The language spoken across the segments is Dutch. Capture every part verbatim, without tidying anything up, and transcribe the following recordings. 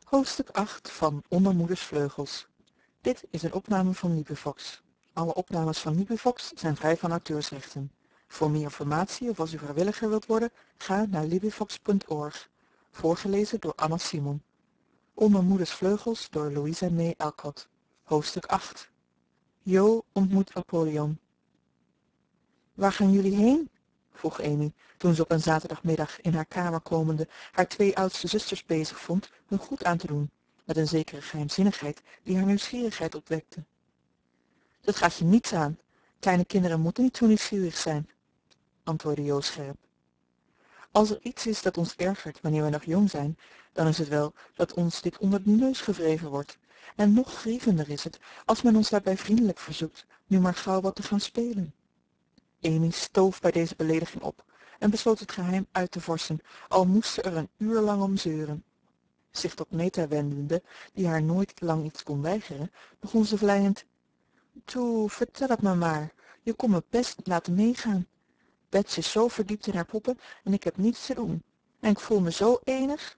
Hoofdstuk acht van Onder Moeders Vleugels. Dit is een opname van LibriVox. Alle opnames van LibriVox zijn vrij van auteursrechten. Voor meer informatie of als u vrijwilliger wilt worden, ga naar librivox punt org. Voorgelezen door Anna Simon. Onder Moeders Vleugels door Louisa May Alcott. Hoofdstuk acht. Jo ontmoet Apollyon. Waar gaan jullie heen? Vroeg Amy, toen ze op een zaterdagmiddag in haar kamer komende haar twee oudste zusters bezig vond hun goed aan te doen, met een zekere geheimzinnigheid die haar nieuwsgierigheid opwekte. Dat gaat je niets aan. Kleine kinderen moeten niet zo nieuwsgierig zijn, antwoordde Jo scherp. Als er iets is dat ons ergert wanneer we nog jong zijn, dan is het wel dat ons dit onder de neus gewreven wordt. En nog grievender is het als men ons daarbij vriendelijk verzoekt nu maar gauw wat te gaan spelen. Amy stoof bij deze beleediging op en besloot het geheim uit te vorschen, al moest ze er een uur lang om zeuren. Zich tot Meta wendende, die haar nooit lang iets kon weigeren, begon ze vleiend: Toe, vertel het me maar. Je kon me best laten meegaan. Bets is zo verdiept in haar poppen en ik heb niets te doen. En ik voel me zo enig.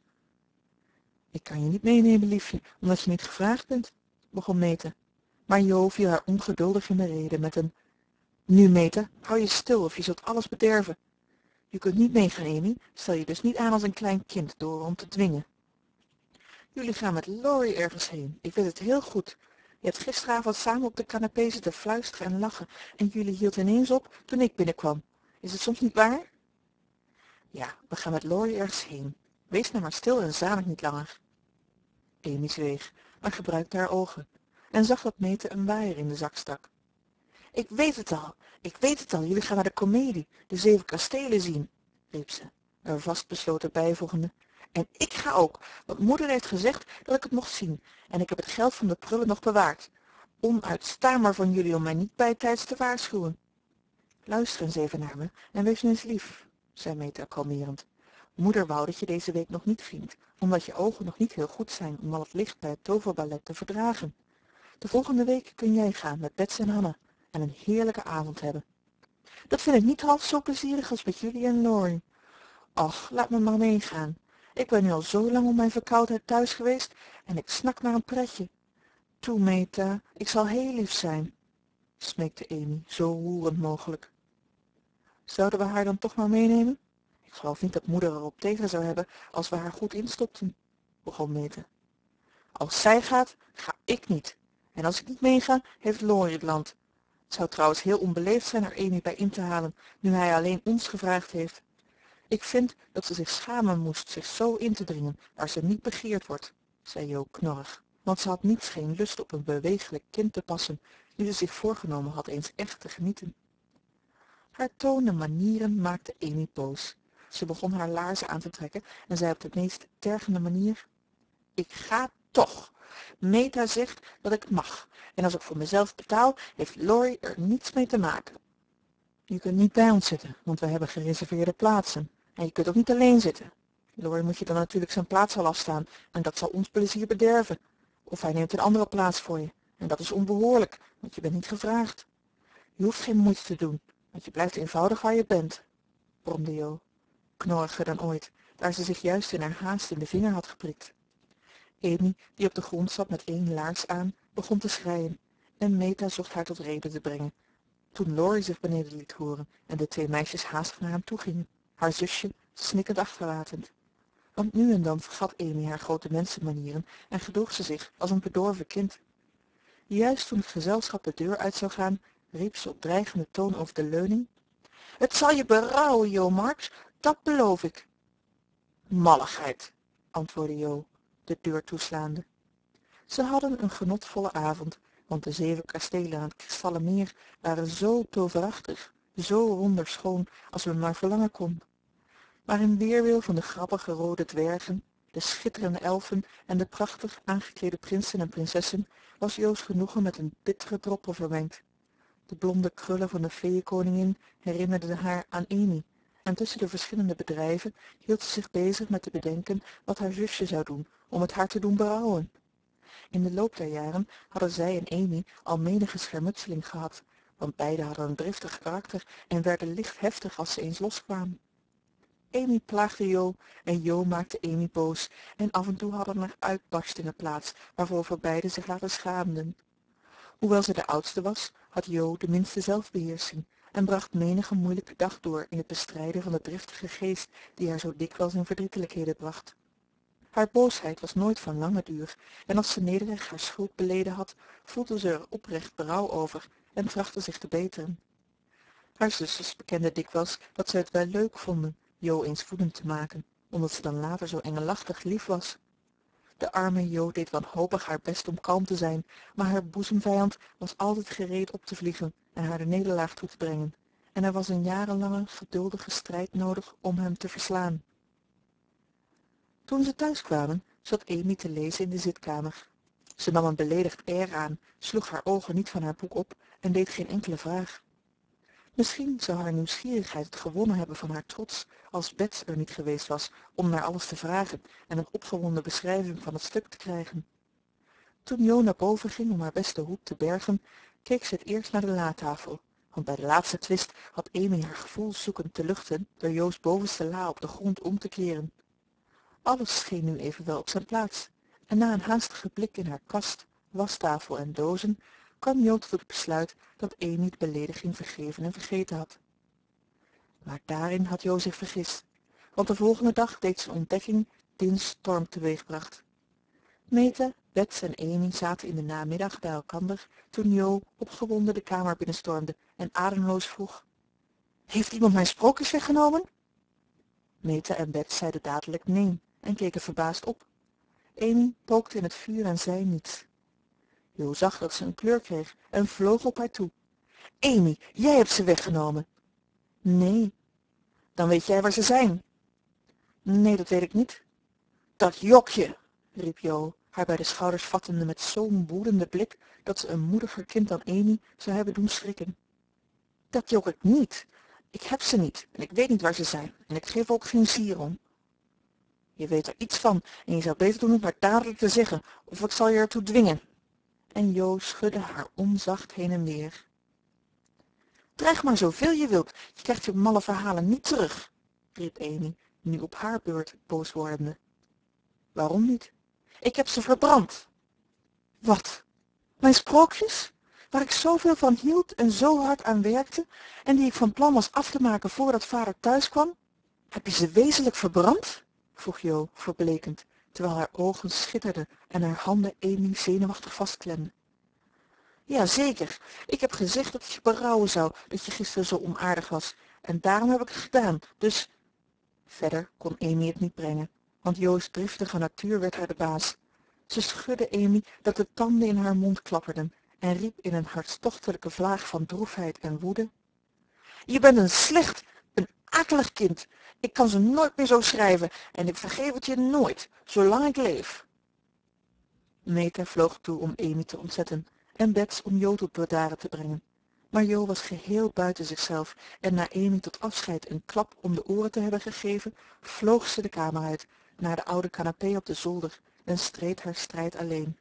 Ik kan je niet meenemen, liefje, omdat je niet gevraagd bent, begon Meta. Maar Jo viel haar ongeduldig in de rede met een: Nu, Meta, hou je stil of je zult alles bederven. Je kunt niet meegaan, Amy. Stel je dus niet aan als een klein kind door om te dwingen. Jullie gaan met Laurie ergens heen. Ik weet het heel goed. Je hebt gisteravond samen op de canapé zitten fluisteren en lachen en jullie hield ineens op toen ik binnenkwam. Is het soms niet waar? Ja, we gaan met Laurie ergens heen. Wees nou maar stil en zanik niet langer. Amy zweeg, maar gebruikte haar ogen en zag dat Meta een waaier in de zak stak. Ik weet het al, ik weet het al, jullie gaan naar de komedie, de zeven kastelen zien, riep ze, er vastbesloten bijvoegende. En ik ga ook, want moeder heeft gezegd dat ik het mocht zien en ik heb het geld van de prullen nog bewaard. Onuitstaanbaar van jullie om mij niet bijtijds te waarschuwen. Luister eens even naar me en wees nu eens lief, zei Meta kalmerend. Moeder wou dat je deze week nog niet ging, omdat je ogen nog niet heel goed zijn om al het licht bij het toverballet te verdragen. De volgende week kun jij gaan met Bets en Hanna en een heerlijke avond hebben. Dat vind ik niet half zo plezierig als met jullie en Laurie. Och, laat me maar meegaan. Ik ben nu al zo lang om mijn verkoudheid thuis geweest en ik snak naar een pretje. Toe, Meta, ik zal heel lief zijn, smeekte Amy, zo roerend mogelijk. Zouden we haar dan toch maar meenemen? Ik geloof niet dat moeder erop tegen zou hebben als we haar goed instopten, begon Meta. Als zij gaat, ga ik niet. En als ik niet meega, heeft Laurie het land. Het zou trouwens heel onbeleefd zijn er Amy bij in te halen, nu hij alleen ons gevraagd heeft. Ik vind dat ze zich schamen moest zich zo in te dringen waar ze niet begeerd wordt, zei Jo knorrig, want ze had niets geen lust op een bewegelijk kind te passen, nu ze zich voorgenomen had eens echt te genieten. Haar toon en manieren maakten Amy boos. Ze begon haar laarzen aan te trekken en zei op de meest tergende manier: Ik ga toch. Meta zegt dat ik mag. En als ik voor mezelf betaal, heeft Laurie er niets mee te maken. Je kunt niet bij ons zitten, want we hebben gereserveerde plaatsen. En je kunt ook niet alleen zitten. Laurie moet je dan natuurlijk zijn plaats al afstaan en dat zal ons plezier bederven. Of hij neemt een andere plaats voor je. En dat is onbehoorlijk, want je bent niet gevraagd. Je hoeft geen moeite te doen, want je blijft eenvoudig waar je bent, bromde Jo, knorriger dan ooit, daar ze zich juist in haar haast in de vinger had geprikt. Amy, die op de grond zat met één laars aan, begon te schreien en Meta zocht haar tot rede te brengen, toen Laurie zich beneden liet horen en de twee meisjes haastig naar hem toe gingen, haar zusje snikkend achterlatend. Want nu en dan vergat Amy haar grote mensenmanieren en gedroeg ze zich als een bedorven kind. Juist toen het gezelschap de deur uit zou gaan, riep ze op dreigende toon over de leuning: Het zal je berouwen, Jo Marks, dat beloof ik. Malligheid, antwoordde Jo, de deur toeslaande. Ze hadden een genotvolle avond, want de zeven kastelen aan het kristallen meer waren zo toverachtig, zo wonderschoon als men maar verlangen kon. Maar in weerwil van de grappige rode dwergen, de schitterende elfen en de prachtig aangeklede prinsen en prinsessen was Jo's genoegen met een bittere droppel vermengd. De blonde krullen van de feeënkoningin herinnerden haar aan Amy, en tussen de verschillende bedrijven hield ze zich bezig met te bedenken wat haar zusje zou doen om het haar te doen berouwen. In de loop der jaren hadden zij en Amy al menige schermutseling gehad, want beiden hadden een driftig karakter en werden licht heftig als ze eens loskwamen. Amy plaagde Jo en Jo maakte Amy boos en af en toe hadden er uitbarstingen plaats waarover beiden zich later schaamden. Hoewel ze de oudste was, had Jo de minste zelfbeheersing en bracht menige moeilijke dag door in het bestrijden van de driftige geest die haar zo dikwijls in verdrietelijkheden bracht. Haar boosheid was nooit van lange duur en als ze nederig haar schuld beleden had, voelde ze er oprecht berouw over en trachtte zich te beteren. Haar zusters bekenden dikwijls dat ze het wel leuk vonden Jo eens woedend te maken, omdat ze dan later zo engelachtig lief was. De arme Jo deed wanhopig haar best om kalm te zijn, maar haar boezemvijand was altijd gereed op te vliegen en haar de nederlaag toe te brengen, en er was een jarenlange geduldige strijd nodig om hem te verslaan. Toen ze thuis kwamen, zat Amy te lezen in de zitkamer. Ze nam een beledigd air aan, sloeg haar ogen niet van haar boek op en deed geen enkele vraag. Misschien zou haar nieuwsgierigheid het gewonnen hebben van haar trots als Bets er niet geweest was om naar alles te vragen en een opgewonden beschrijving van het stuk te krijgen. Toen Jo naar boven ging om haar beste hoed te bergen, keek ze het eerst naar de latafel, want bij de laatste twist had Amy haar gevoel zoekend te luchten door Jo's bovenste la op de grond om te keren. Alles scheen nu evenwel op zijn plaats, en na een haastige blik in haar kast, wastafel en dozen, kwam Jo tot het besluit dat Amy de belediging vergeven en vergeten had. Maar daarin had Jo zich vergist, want de volgende dag deed ze een ontdekking die een storm teweegbracht. Meta, Bets en Amy zaten in de namiddag bij elkander toen Jo opgewonden de kamer binnenstormde en ademloos vroeg: "Heeft iemand mijn sprookjes weggenomen?" Meta en Bets zeiden dadelijk nee en keken verbaasd op. Amy pookte in het vuur en zei niets. Jo zag dat ze een kleur kreeg en vloog op haar toe. "Amy, jij hebt ze weggenomen." "Nee." "Dan weet jij waar ze zijn." "Nee, dat weet ik niet." "Dat jokje!" riep Jo, haar bij de schouders vattende met zo'n woedende blik dat ze een moediger kind dan Amy zou hebben doen schrikken. "Dat jok ik niet. Ik heb ze niet en ik weet niet waar ze zijn en ik geef ook geen zier om." "Je weet er iets van en je zou beter doen het maar dadelijk te zeggen of ik zal je ertoe dwingen." En Jo schudde haar onzacht heen en weer. "Dreig maar zoveel je wilt, je krijgt je malle verhalen niet terug," riep Amy, nu op haar beurt boos wordende. "Waarom niet?" "Ik heb ze verbrand." "Wat? Mijn sprookjes? Waar ik zoveel van hield en zo hard aan werkte en die ik van plan was af te maken voordat vader thuis kwam? Heb je ze wezenlijk verbrand?" vroeg Jo, verblekend, terwijl haar ogen schitterden en haar handen Amy zenuwachtig vastklemden. "Ja, zeker. Ik heb gezegd dat je berouwen zou dat je gisteren zo onaardig was en daarom heb ik het gedaan, dus..." Verder kon Amy het niet brengen, want Jo's driftige natuur werd haar de baas. Ze schudde Amy dat de tanden in haar mond klapperden en riep in een hartstochtelijke vlaag van droefheid en woede: "Je bent een slecht, een akelig kind. Ik kan ze nooit meer zo schrijven en ik vergeef het je nooit, zolang ik leef." Meta vloog toe om Amy te ontzetten en Bets om Jo tot bedaren te brengen. Maar Jo was geheel buiten zichzelf en na Amy tot afscheid een klap om de oren te hebben gegeven, vloog ze de kamer uit, naar de oude canapé op de zolder en streed haar strijd alleen.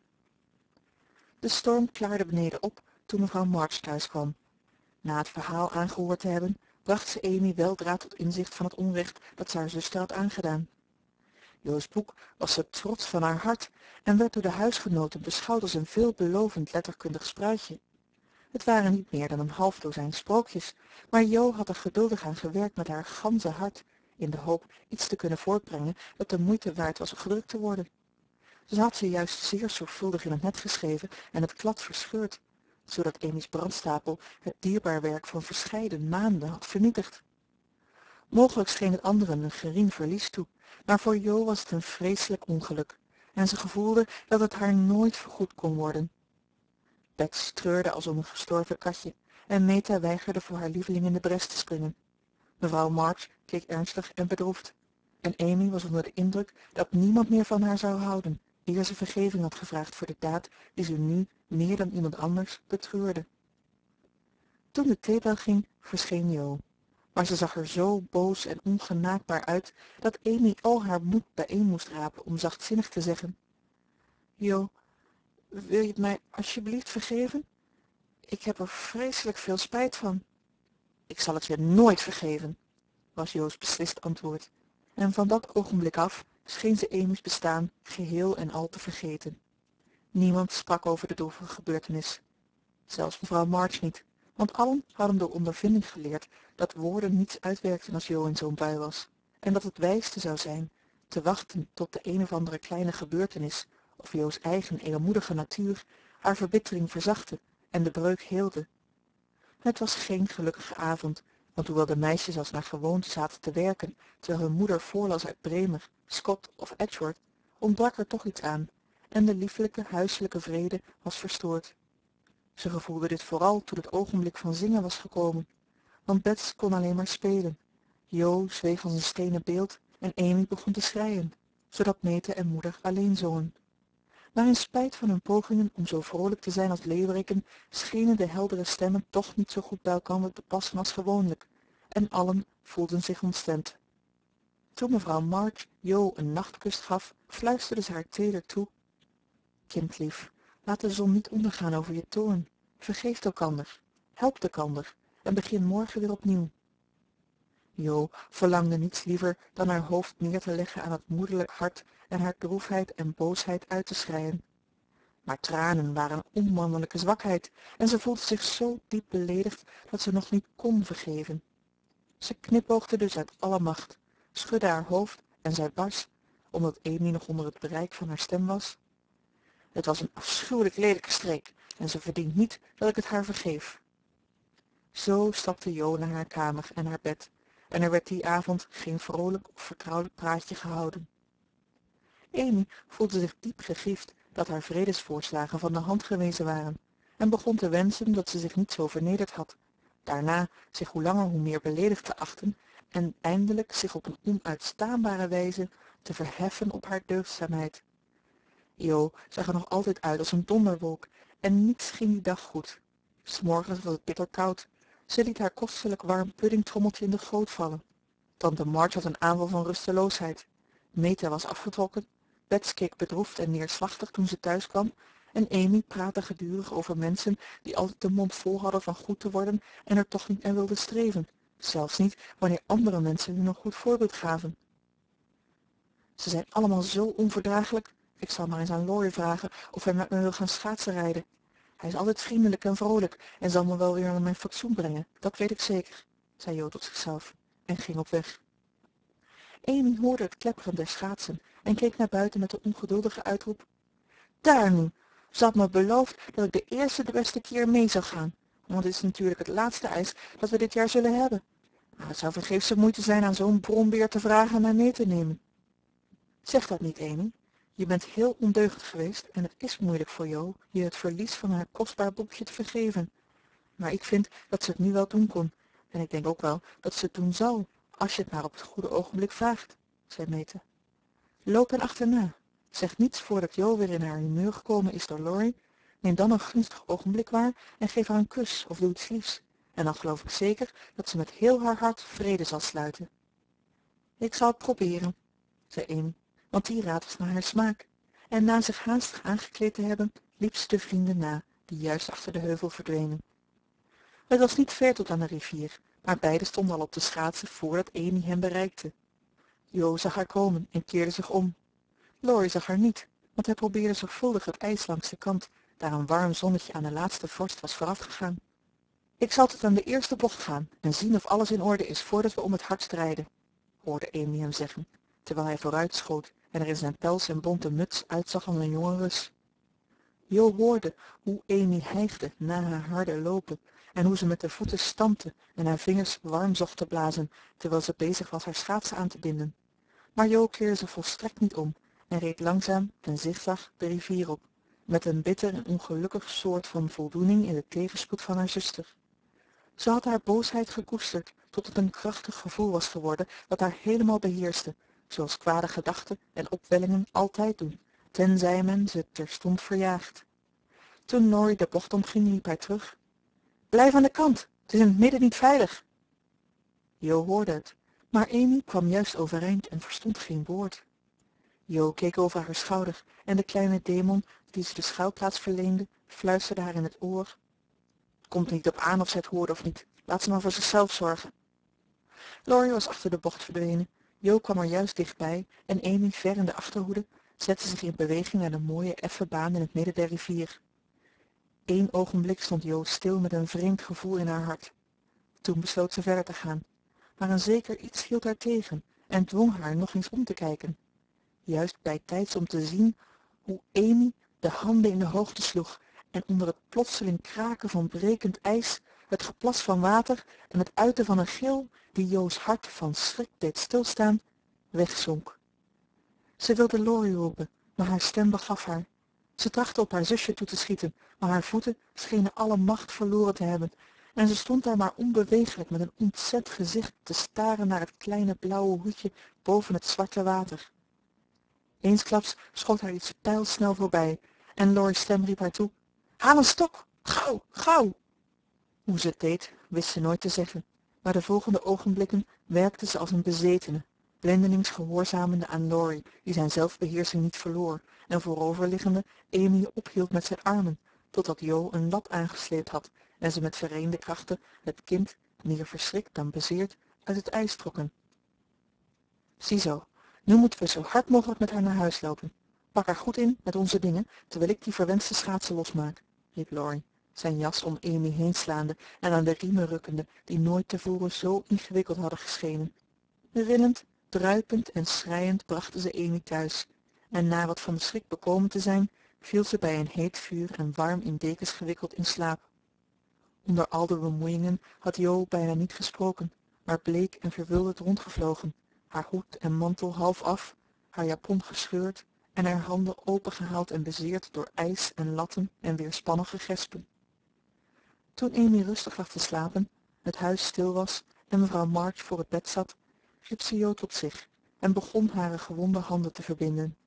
De storm klaarde beneden op toen mevrouw March thuis kwam. Na het verhaal aangehoord te hebben, bracht ze Amy weldra tot inzicht van het onrecht dat ze haar zuster had aangedaan. Jo's boek was de trots van haar hart en werd door de huisgenoten beschouwd als een veelbelovend letterkundig spruitje. Het waren niet meer dan een half dozijn sprookjes, maar Jo had er geduldig aan gewerkt met haar ganse hart, in de hoop iets te kunnen voortbrengen dat de moeite waard was gedrukt te worden. Ze had ze juist zeer zorgvuldig in het net geschreven en het klad verscheurd, zodat Amy's brandstapel het dierbaar werk van verscheiden maanden had vernietigd. Mogelijk scheen het anderen een gering verlies toe, maar voor Jo was het een vreselijk ongeluk en ze gevoelde dat het haar nooit vergoed kon worden. Bets treurde als om een gestorven katje en Meta weigerde voor haar lieveling in de bres te springen. Mevrouw March keek ernstig en bedroefd en Amy was onder de indruk dat niemand meer van haar zou houden, eer ze vergeving had gevraagd voor de daad die ze nu meer dan iemand anders betreurde. Toen de theebel ging, verscheen Jo, maar ze zag er zo boos en ongenaakbaar uit dat Amy al haar moed bijeen moest rapen om zachtzinnig te zeggen: "Jo, wil je het mij alsjeblieft vergeven? Ik heb er vreselijk veel spijt van." "Ik zal het je nooit vergeven." was Jo's beslist antwoord. En van dat ogenblik af scheen ze Amy's bestaan geheel en al te vergeten. Niemand sprak over de droevige gebeurtenis. Zelfs mevrouw March niet, want allen hadden door ondervinding geleerd dat woorden niets uitwerkten als Jo in zo'n bui was, en dat het wijste zou zijn te wachten tot de een of andere kleine gebeurtenis of Jo's eigen edelmoedige natuur haar verbittering verzachtte en de breuk heelde. Het was geen gelukkige avond, want hoewel de meisjes als naar gewoonte zaten te werken terwijl hun moeder voorlas uit Bremer, Scott of Edgeworth, ontbrak er toch iets aan en de liefelijke huiselijke vrede was verstoord. Ze gevoelde dit vooral toen het ogenblik van zingen was gekomen, want Bets kon alleen maar spelen. Jo zweeg als een stenen beeld en Amy begon te schreien, zodat Meta en moeder alleen zongen. Maar in spijt van hun pogingen om zo vrolijk te zijn als leeuweriken, schenen de heldere stemmen toch niet zo goed bij elkander te passen als gewoonlijk, en allen voelden zich ontstemd. Toen mevrouw March Jo een nachtkus gaf, fluisterde ze haar teder toe: kindlief, laat de zon niet ondergaan over je toorn. Vergeef elkander, help elkander en begin morgen weer opnieuw. Jo verlangde niets liever dan haar hoofd neer te leggen aan het moederlijk hart en haar droefheid en boosheid uit te schreien. Maar tranen waren een onmannelijke zwakheid en ze voelde zich zo diep beleedigd dat ze nog niet kon vergeven. Ze knipoogde dus uit alle macht, schudde haar hoofd en zei bars, omdat Amy nog onder het bereik van haar stem was: het was een afschuwelijk lelijke streek en ze verdient niet dat ik het haar vergeef. Zo stapte Jo naar haar kamer en haar bed en er werd die avond geen vrolijk of vertrouwelijk praatje gehouden. Amy voelde zich diep gegriefd dat haar vredesvoorslagen van de hand gewezen waren en begon te wensen dat ze zich niet zo vernederd had, daarna zich hoe langer hoe meer beleedigd te achten en eindelijk zich op een onuitstaanbare wijze te verheffen op haar deugdzaamheid. Jo zag er nog altijd uit als een donderwolk en niets ging die dag goed. 's Morgens was het bitter koud. Ze liet haar kostelijk warm puddingtrommeltje in de goot vallen. Tante March had een aanval van rusteloosheid. Meta was afgetrokken. Bets keek bedroefd en neerslachtig toen ze thuis kwam en Amy praatte gedurig over mensen die altijd de mond vol hadden van goed te worden en er toch niet naar wilden streven, zelfs niet wanneer andere mensen hun een goed voorbeeld gaven. Ze zijn allemaal zo onverdraaglijk. Ik zal maar eens aan Laurie vragen of hij met me wil gaan schaatsenrijden. Hij is altijd vriendelijk en vrolijk en zal me wel weer naar mijn fatsoen brengen, dat weet ik zeker, zei Jo tot zichzelf en ging op weg. Amy hoorde het klepperen der schaatsen en keek naar buiten met de ongeduldige uitroep: daar nu, ze had me beloofd dat ik de eerste de beste keer mee zou gaan, want dit is natuurlijk het laatste ijs dat we dit jaar zullen hebben. Maar het zou vergeefse moeite zijn aan zo'n brombeer te vragen mij mee te nemen. Zeg dat niet, Amy. Je bent heel ondeugend geweest en het is moeilijk voor Jo je het verlies van haar kostbaar boekje te vergeven. Maar ik vind dat ze het nu wel doen kon en ik denk ook wel dat ze het doen zal, als je het maar op het goede ogenblik vraagt, zei Meta. Loop hen achterna. Zeg niets voordat Jo weer in haar humeur gekomen is door Laurie. Neem dan een gunstig ogenblik waar en geef haar een kus of doe iets liefs. En dan geloof ik zeker dat ze met heel haar hart vrede zal sluiten. Ik zal het proberen, zei Amy, want die raad was naar haar smaak. En na zich haastig aangekleed te hebben, liep ze de vrienden na, die juist achter de heuvel verdwenen. Het was niet ver tot aan de rivier, maar beiden stonden al op de schaatsen voordat Amy hen bereikte. Jo zag haar komen en keerde zich om. Laurie zag haar niet, want hij probeerde zorgvuldig het ijs langs de kant, daar een warm zonnetje aan de laatste vorst was voorafgegaan. Ik zal tot aan de eerste bocht gaan en zien of alles in orde is voordat we om het hardst rijden, hoorde Amy hem zeggen, terwijl hij vooruitschoot en er in zijn pels en bonte muts uitzag als een jonge Rus. Jo hoorde hoe Amy hijgde na haar harde lopen en hoe ze met de voeten stampte en haar vingers warm zocht te blazen terwijl ze bezig was haar schaatsen aan te binden. Maar Jo keerde ze volstrekt niet om en reed langzaam en zigzag de rivier op, met een bitter en ongelukkig soort van voldoening in de tegenspoed van haar zuster. Ze had haar boosheid gekoesterd tot het een krachtig gevoel was geworden dat haar helemaal beheerste, zoals kwade gedachten en opwellingen altijd doen, tenzij men ze terstond verjaagt. Toen Laurie de bocht omging, riep hij terug: blijf aan de kant, het is in het midden niet veilig. Jo hoorde het, maar Amy kwam juist overeind en verstond geen woord. Jo keek over haar schouder en de kleine demon die ze de schuilplaats verleende, fluisterde haar in het oor: het komt er niet op aan of ze het hoorde of niet, laat ze maar voor zichzelf zorgen. Laurie was achter de bocht verdwenen. Jo kwam er juist dichtbij en Amy, ver in de achterhoede, zette zich in beweging naar de mooie effen baan in het midden der rivier. Eén ogenblik stond Jo stil met een vreemd gevoel in haar hart. Toen besloot ze verder te gaan. Maar een zeker iets hield haar tegen en dwong haar nog eens om te kijken. Juist bijtijds om te zien hoe Amy de handen in de hoogte sloeg en onder het plotseling kraken van brekend ijs, het geplas van water en het uiten van een gil die Jo's hart van schrik deed stilstaan, wegzonk. Ze wilde Laurie roepen, maar haar stem begaf haar. Ze trachtte op haar zusje toe te schieten, maar haar voeten schenen alle macht verloren te hebben en ze stond daar maar onbeweeglijk met een ontzet gezicht te staren naar het kleine blauwe hoedje boven het zwarte water. Eensklaps schoot haar iets pijlsnel voorbij en Laurie's stem riep haar toe: haal een stok, gauw, gauw! Hoe ze het deed, wist ze nooit te zeggen, maar de volgende ogenblikken werkte ze als een bezetene, blindelings gehoorzamende aan Laurie, die zijn zelfbeheersing niet verloor, en vooroverliggende Amy ophield met zijn armen, totdat Jo een lat aangesleept had en ze met vereende krachten het kind, meer verschrikt dan bezeerd, uit het ijs trokken. Ziezo, nu moeten we zo hard mogelijk met haar naar huis lopen. Pak haar goed in met onze dingen, terwijl ik die verwenste schaatsen losmaak, riep Laurie, zijn jas om Amy heen slaande en aan de riemen rukkende, die nooit tevoren zo ingewikkeld hadden geschenen. Rillend, druipend en schreiend brachten ze Amy thuis, en na wat van de schrik bekomen te zijn, viel ze bij een heet vuur en warm in dekens gewikkeld in slaap. Onder al de bemoeiingen had Jo bijna niet gesproken, maar bleek en verwilderd rondgevlogen, haar hoed en mantel half af, haar japon gescheurd en haar handen opengehaald en bezeerd door ijs en latten en weerspannige gespen. Toen Amy rustig lag te slapen, het huis stil was en mevrouw March voor het bed zat, riep ze Jo tot zich en begon hare gewonde handen te verbinden.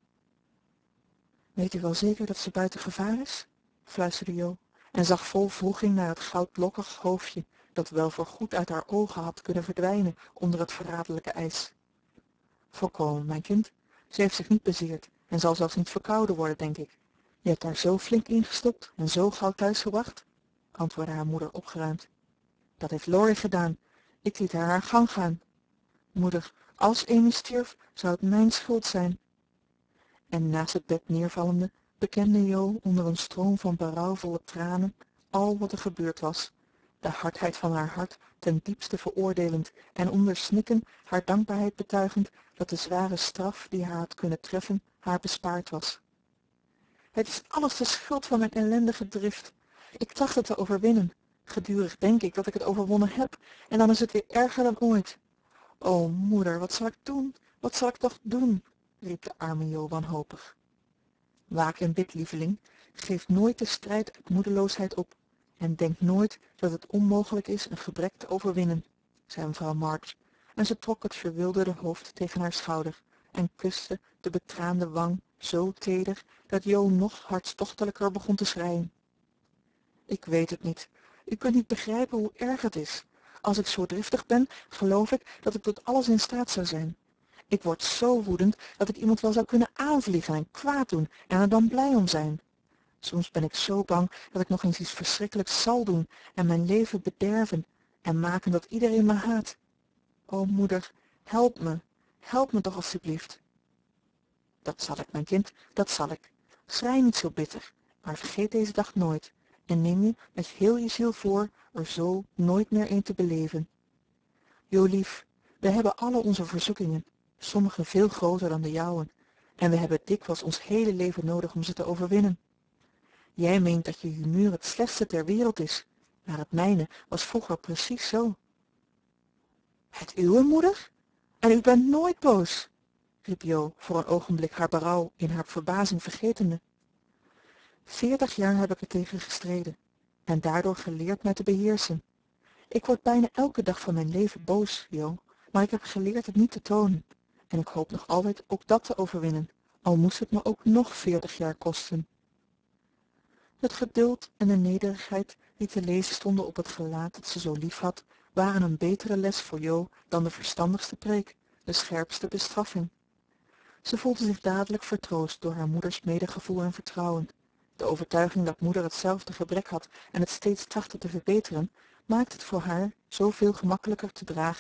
Weet u wel zeker dat ze buiten gevaar is? Fluisterde Jo en zag vol wroeging naar het goudlokkig hoofdje dat wel voorgoed uit haar ogen had kunnen verdwijnen onder het verraderlijke ijs. Volkomen, mijn kind. Ze heeft zich niet bezeerd en zal zelfs niet verkouden worden, denk ik. Je hebt haar zo flink ingestopt en zo gauw thuisgebracht, antwoordde haar moeder opgeruimd. Dat heeft Laurie gedaan. Ik liet haar haar gang gaan. Moeder, als Amy stierf, zou het mijn schuld zijn. En naast het bed neervallende bekende Jo onder een stroom van berouwvolle tranen al wat er gebeurd was, de hardheid van haar hart ten diepste veroordelend en onder snikken haar dankbaarheid betuigend dat de zware straf die haar had kunnen treffen haar bespaard was. Het is alles de schuld van mijn ellendige drift. Ik tracht het te overwinnen. Gedurig denk ik dat ik het overwonnen heb en dan is het weer erger dan ooit. O moeder, wat zal ik doen? Wat zal ik toch doen? Riep de arme Jo wanhopig. Waak en bid, lieveling. Geef nooit de strijd uit moedeloosheid op en denk nooit dat het onmogelijk is een gebrek te overwinnen, zei mevrouw March, en ze trok het verwilderde hoofd tegen haar schouder en kuste de betraande wang zo teder dat Jo nog hartstochtelijker begon te schreien. Ik weet het niet. U kunt niet begrijpen hoe erg het is. Als ik zo driftig ben, geloof ik dat ik tot alles in staat zou zijn. Ik word zo woedend dat ik iemand wel zou kunnen aanvliegen en kwaad doen en er dan blij om zijn. Soms ben ik zo bang dat ik nog eens iets verschrikkelijks zal doen en mijn leven bederven en maken dat iedereen me haat. O moeder, help me, help me toch alstublieft. Dat zal ik, mijn kind, dat zal ik. Schrei niet zo bitter, maar vergeet deze dag nooit en neem je met heel je ziel voor er zo nooit meer een te beleven. Jolief, we hebben alle onze verzoekingen, sommige veel groter dan de jouwen, en we hebben dikwijls ons hele leven nodig om ze te overwinnen. Jij meent dat je humeur het slechtste ter wereld is, maar het mijne was vroeger precies zo. Het uwe, moeder? En u bent nooit boos, riep Jo voor een ogenblik haar berouw in haar verbazing vergetende. Veertig jaar heb ik er tegen gestreden en daardoor geleerd mij te beheersen. Ik word bijna elke dag van mijn leven boos, Jo, maar ik heb geleerd het niet te tonen. En ik hoop nog altijd ook dat te overwinnen, al moest het me ook nog veertig jaar kosten. Het geduld en de nederigheid die te lezen stonden op het gelaat dat ze zo lief had, waren een betere les voor Jo dan de verstandigste preek, de scherpste bestraffing. Ze voelde zich dadelijk vertroost door haar moeders medegevoel en vertrouwen. De overtuiging dat moeder hetzelfde gebrek had en het steeds trachtte te verbeteren, maakte het voor haar zoveel gemakkelijker te dragen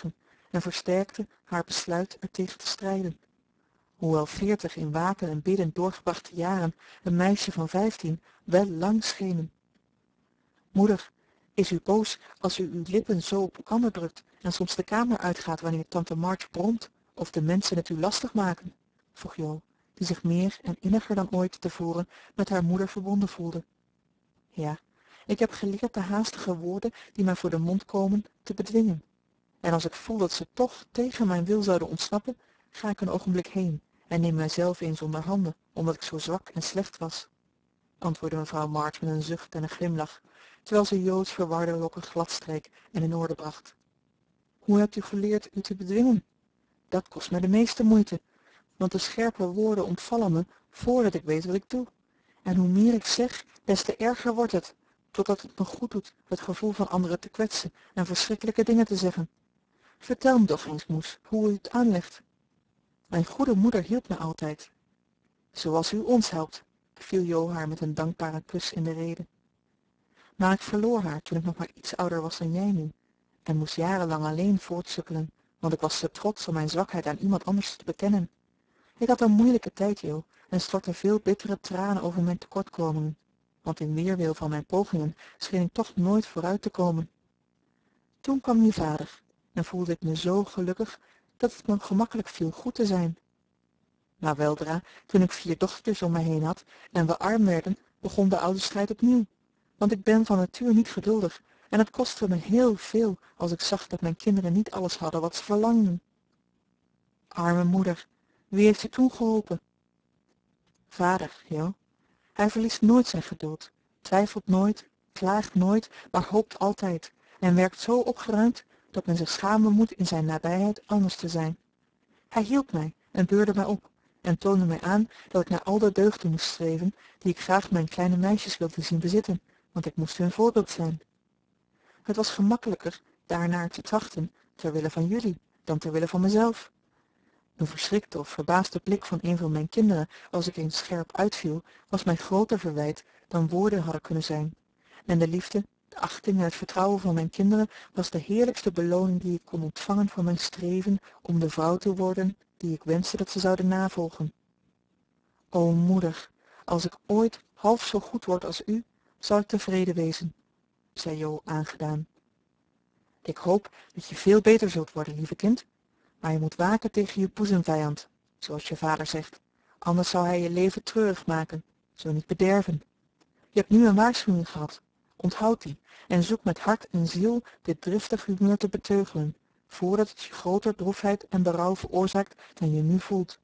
en versterkte haar besluit er tegen te strijden. Hoewel veertig in waken en bidden doorgebrachte jaren een meisje van vijftien wel lang schenen. Moeder, is u boos als u uw lippen zo op elkander drukt en soms de kamer uitgaat wanneer tante March bromt of de mensen het u lastig maken? Vroeg Jo, die zich meer en inniger dan ooit tevoren met haar moeder verbonden voelde. Ja, ik heb geleerd de haastige woorden die mij voor de mond komen te bedwingen. En als ik voel dat ze toch tegen mijn wil zouden ontsnappen, ga ik een ogenblik heen en neem mijzelf eens onder handen, omdat ik zo zwak en slecht was, antwoordde mevrouw March met een zucht en een glimlach, terwijl ze Jo's verwarde lokken gladstreek en in orde bracht. Hoe hebt u geleerd u te bedwingen? Dat kost mij de meeste moeite, want de scherpe woorden ontvallen me voordat ik weet wat ik doe. En hoe meer ik zeg, des te erger wordt het, totdat het me goed doet het gevoel van anderen te kwetsen en verschrikkelijke dingen te zeggen. Vertel me toch eens, moes, hoe u het aanlegt. Mijn goede moeder hielp me altijd. Zoals u ons helpt, viel Jo haar met een dankbare kus in de rede. Maar ik verloor haar toen ik nog maar iets ouder was dan jij nu, en moest jarenlang alleen voortsukkelen, want ik was te trots om mijn zwakheid aan iemand anders te bekennen. Ik had een moeilijke tijd, Jo, en stortte veel bittere tranen over mijn tekortkomingen, want in weerwil van mijn pogingen scheen ik toch nooit vooruit te komen. Toen kwam je vader, en voelde ik me zo gelukkig dat het me gemakkelijk viel goed te zijn. Maar weldra, toen ik vier dochtertjes om mij heen had en we arm werden, begon de oude strijd opnieuw. Want ik ben van natuur niet geduldig en het kostte me heel veel als ik zag dat mijn kinderen niet alles hadden wat ze verlangden. Arme moeder, wie heeft je toen geholpen? Vader, Jo. Hij verliest nooit zijn geduld, twijfelt nooit, klaagt nooit, maar hoopt altijd en werkt zo opgeruimd dat men zich schamen moet in zijn nabijheid anders te zijn. Hij hielp mij en beurde mij op en toonde mij aan dat ik naar al de deugden moest streven die ik graag mijn kleine meisjes wilde zien bezitten, want ik moest hun voorbeeld zijn. Het was gemakkelijker daarnaar te trachten ter wille van jullie dan ter wille van mezelf. Een verschrikte of verbaasde blik van een van mijn kinderen als ik eens scherp uitviel, was mij groter verwijt dan woorden hadden kunnen zijn. En de liefde, de achting en het vertrouwen van mijn kinderen was de heerlijkste beloning die ik kon ontvangen voor mijn streven om de vrouw te worden die ik wenste dat ze zouden navolgen. O moeder, als ik ooit half zo goed word als u, zal ik tevreden wezen, zei Jo aangedaan. Ik hoop dat je veel beter zult worden, lieve kind, maar je moet waken tegen je boezemvijand, zoals je vader zegt, anders zou hij je leven treurig maken, zo niet bederven. Je hebt nu een waarschuwing gehad, onthoud die en zoek met hart en ziel dit driftig humeur te beteugelen, voordat het je groter droefheid en berouw veroorzaakt dan je nu voelt.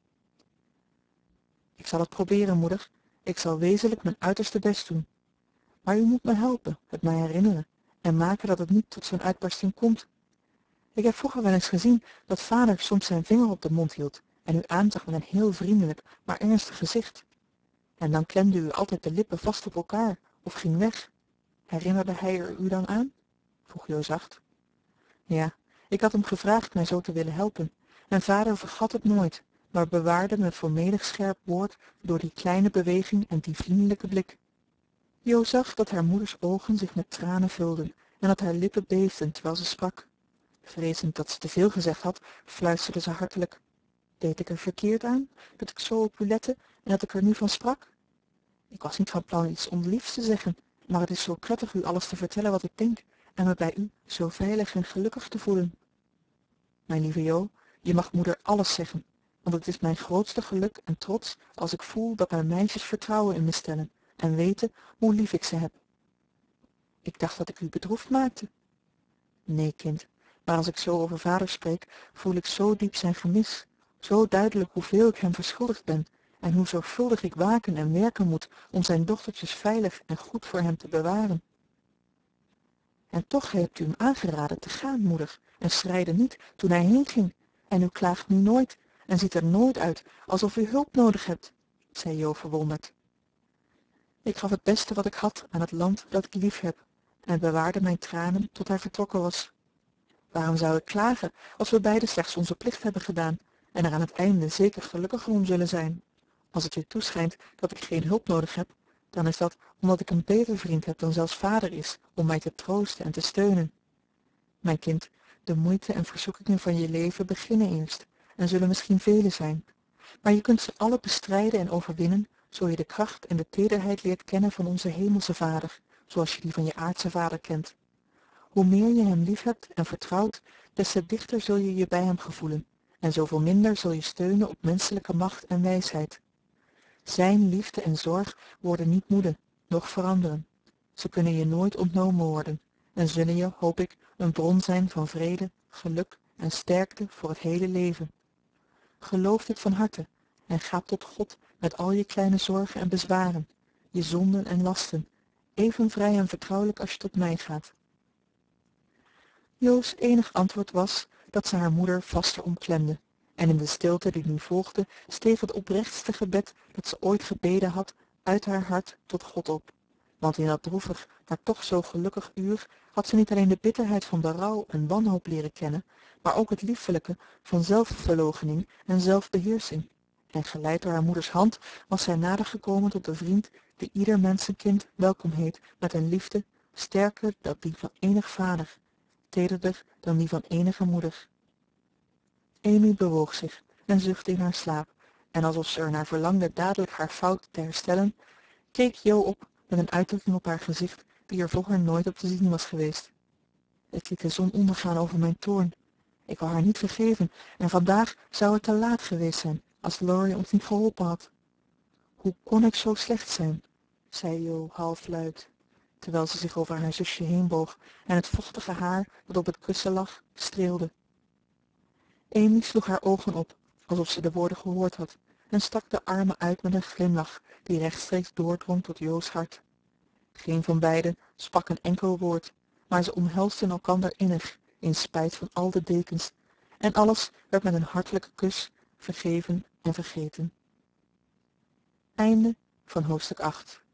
Ik zal het proberen, moeder. Ik zal wezenlijk mijn uiterste best doen. Maar u moet me helpen, het mij herinneren en maken dat het niet tot zo'n uitbarsting komt. Ik heb vroeger wel eens gezien dat vader soms zijn vinger op de mond hield en u aanzag met een heel vriendelijk, maar ernstig gezicht. En dan klemde u altijd de lippen vast op elkaar of ging weg. Herinnerde hij er u dan aan? Vroeg Jo zacht. Ja, ik had hem gevraagd mij zo te willen helpen en vader vergat het nooit, maar bewaarde me voor menig scherp woord door die kleine beweging en die vriendelijke blik. Jo zag dat haar moeders ogen zich met tranen vulden en dat haar lippen beefden terwijl ze sprak. Vrezend dat ze te veel gezegd had, fluisterde ze hartelijk. Deed ik er verkeerd aan, dat ik zo op u lette en dat ik er nu van sprak? Ik was niet van plan iets onliefs te zeggen, maar het is zo prettig u alles te vertellen wat ik denk en me bij u zo veilig en gelukkig te voelen. Mijn lieve Jo, je mag moeder alles zeggen, want het is mijn grootste geluk en trots als ik voel dat mijn meisjes vertrouwen in me stellen en weten hoe lief ik ze heb. Ik dacht dat ik u bedroefd maakte. Nee, kind, maar als ik zo over vader spreek, voel ik zo diep zijn gemis, zo duidelijk hoeveel ik hem verschuldigd ben en hoe zorgvuldig ik waken en werken moet om zijn dochtertjes veilig en goed voor hem te bewaren. En toch hebt u hem aangeraden te gaan, moeder, en schreide niet toen hij heenging, en u klaagt nu nooit en ziet er nooit uit alsof u hulp nodig hebt, zei Jo verwonderd. Ik gaf het beste wat ik had aan het land dat ik lief heb en bewaarde mijn tranen tot hij vertrokken was. Waarom zou ik klagen als we beiden slechts onze plicht hebben gedaan en er aan het einde zeker gelukkiger om zullen zijn? Als het je toeschijnt dat ik geen hulp nodig heb, dan is dat omdat ik een beter vriend heb dan zelfs vader is om mij te troosten en te steunen. Mijn kind, De moeite en verzoekingen van je leven beginnen eerst en zullen misschien vele zijn, maar je kunt ze alle bestrijden en overwinnen zo je de kracht en de tederheid leert kennen van onze hemelse Vader, zoals je die van je aardse vader kent. Hoe meer je hem liefhebt en vertrouwt, des te dichter zul je je bij hem gevoelen en zoveel minder zul je steunen op menselijke macht en wijsheid. Zijn liefde en zorg worden niet moede, noch veranderen. Ze kunnen je nooit ontnomen worden en zullen je, hoop ik, een bron zijn van vrede, geluk en sterkte voor het hele leven. Geloof dit van harte en ga tot God met al je kleine zorgen en bezwaren, je zonden en lasten, even vrij en vertrouwelijk als je tot mij gaat. Jo's enig antwoord was dat ze haar moeder vaster omklemde, en in de stilte die nu volgde steeg het oprechtste gebed dat ze ooit gebeden had uit haar hart tot God op. Want in dat droevig, maar toch zo gelukkig uur had ze niet alleen de bitterheid van berouw en wanhoop leren kennen, maar ook het liefelijke van zelfverloochening en zelfbeheersing. En geleid door haar moeders hand was zij nader gekomen tot de vriend die ieder mensenkind welkom heet met een liefde sterker dan die van enig vader, tederder dan die van enige moeder. Amy bewoog zich en zuchtte in haar slaap, en alsof ze er naar verlangde dadelijk haar fout te herstellen, keek Jo op met een uitdrukking op haar gezicht die er vroeger nooit op te zien was geweest. Ik liet de zon ondergaan over mijn toorn. Ik wou haar niet vergeven en vandaag zou het te laat geweest zijn als Laurie ons niet geholpen had. Hoe kon ik zo slecht zijn? Zei Jo halfluid, terwijl ze zich over haar zusje heenboog en het vochtige haar dat op het kussen lag streelde. Amy sloeg haar ogen op, alsof ze de woorden gehoord had, en stak de armen uit met een glimlach die rechtstreeks doordrong tot Jo's hart. Geen van beiden sprak een enkel woord, maar ze omhelsden elkander innig, in spijt van al de dekens, en alles werd met een hartelijke kus vergeven en vergeten. Einde van hoofdstuk acht.